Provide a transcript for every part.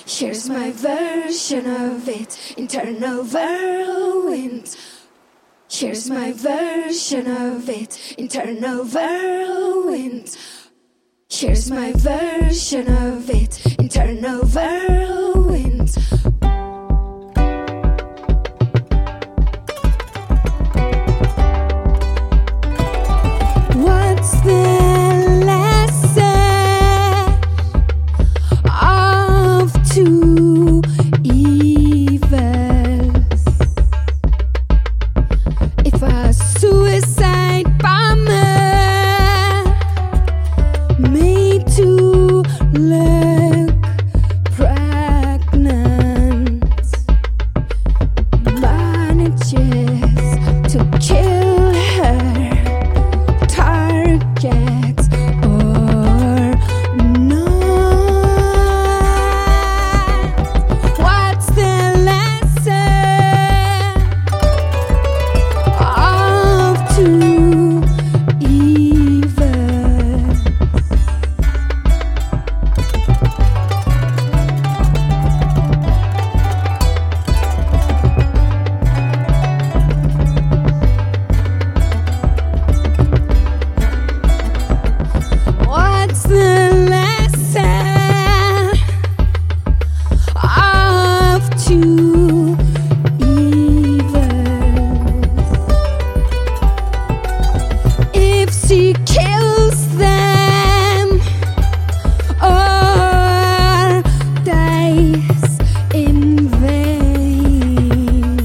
Here's my version of it, internal whirlwind. Here's my version of it, internal whirlwind. Here's my version of it, internal whirlwind. What's the lesson of two evils? If a suicide bomber made to look pregnant manages to kill her target or not, what's the lesson of two evils? What's the lesson of two evils? If she kills them or dies in vain,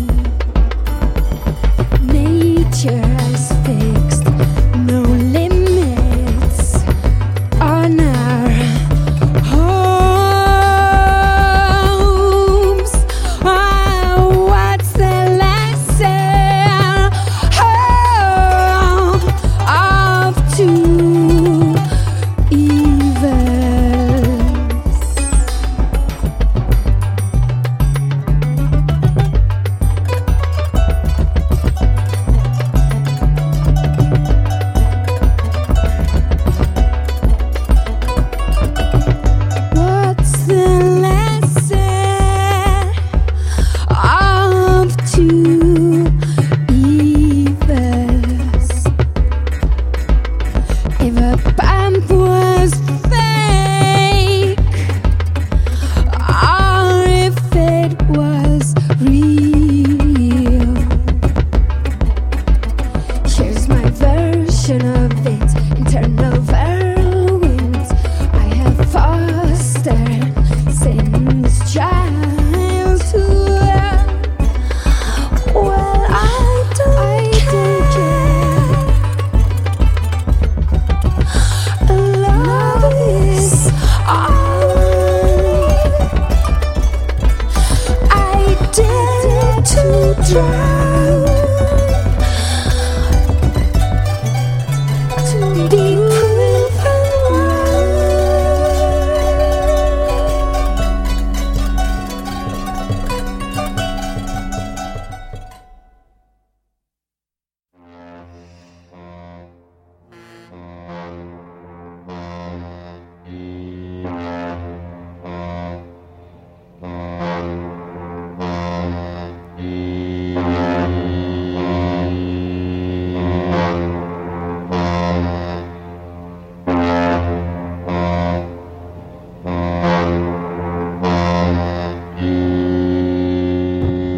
nature has fixed no limits on our homes. Oh, what's the lesson of two evils? What's the lesson of two evils? If a bomb was fake or if it was real, here's my version of it, internal whirlwind. I have fostered since childhood. Well, I don't care. Love is all I dare to try.